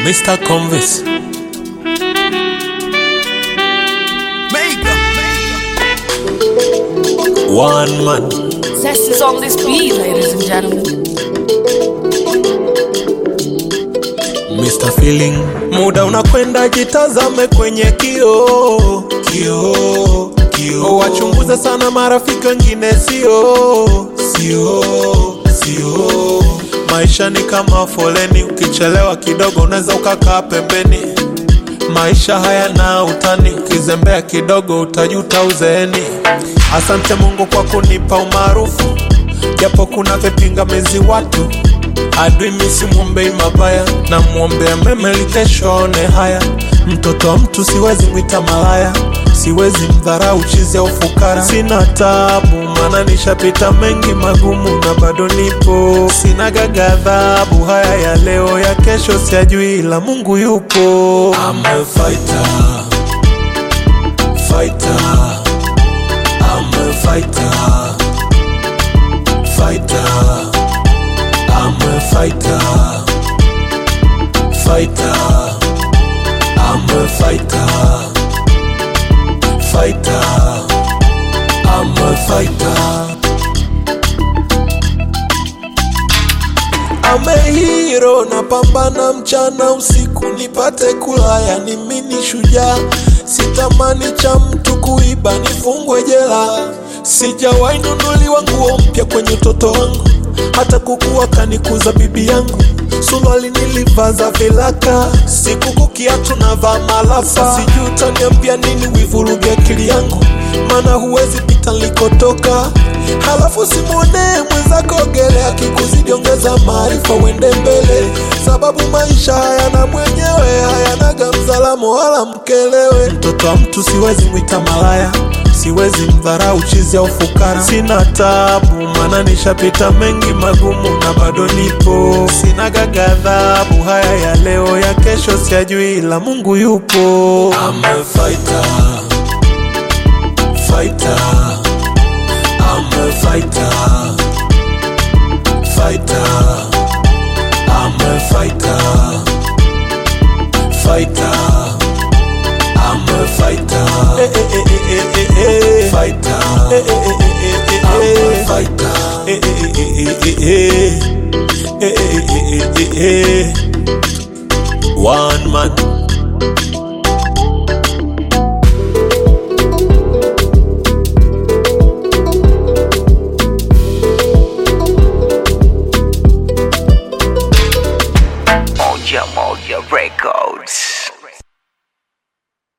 Mr. Convis. One man. Zest is on this beat, ladies and gentlemen. Mr. Feeling. Muda unakwenda, jitazame kwenye kioo. Wachunguza sana marafiki wengine sio. Maisha ni kama foleni, ukichelewa kidogo unaweza ukakaa pembeni. Maisha haya na utani, ukizembea kidogo utajuta uzeeni. Asante Mungu kwa kunipa umaarufu, japo kuna vipingamizi watu. Adui misi muombei mabaya, na muombea mema ili kesho aone haya. Mtoto wa mtu siwezi mwita malaya, siwezi mdharau chizi au fukara. Sina tabu maana nishapita mengi magumu na bado nipo. Sina gagadhabu, haya ya leo ya kesho siyajui, ila Mungu yupo. I'm a fighter, fighter. I'm a fighter, fighter. I'm a fighter, fighter. I'm a fighter, fighter. I'm a fighter. I'm a hero, napambana mchana usiku nipate kula, yani mimi shujaa. Sitamani cha mtu kuiba nifungwe jela. Sijawahi nunuliwa nguo mpya kwenye utoto wangu, hata kukua kanikuza bibi yangu. Suruali nilivaza vilaka, siku kiatu navaa malafa. Sijui utaniambia nini wivuruge akili yangu, maana huwezi pita nilikotoka. Halafu simuone mwenzako ogelea, kikuzidi ongeza maarifa uende mbele. Sababu maisha hayana mwenyewe, hayanaga mzalamo wala mkelewe. Mtoto wa mtu siwezi mwita malaya, siwezi mdharau chizi au fukara. Sina tabu maana nishapita mengi magumu na bado nipo. Sina gagadhabu, haya ya leo ya kesho siyajui, ila Mungu yupo. I'm a fighter, fighter. I'm a fighter, fighter. I'm a fighter, fighter. I'm a fighter, fighter. I'm a fighter, one man. Moja Moja Records.